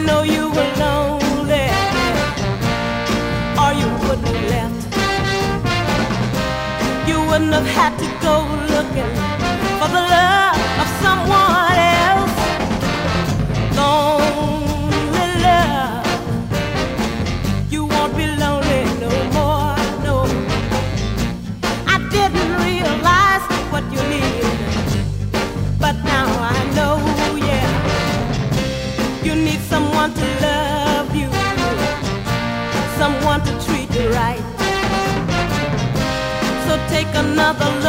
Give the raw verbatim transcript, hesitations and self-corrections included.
know you were lonely, or you wouldn't have left. You wouldn't have had to go looking for the love of someone else. Lonely love, you won't be lonely no more, no. I didn't realize what you needed, but now I know, yeah. You need someone to love you, someone to treat you right. So take another look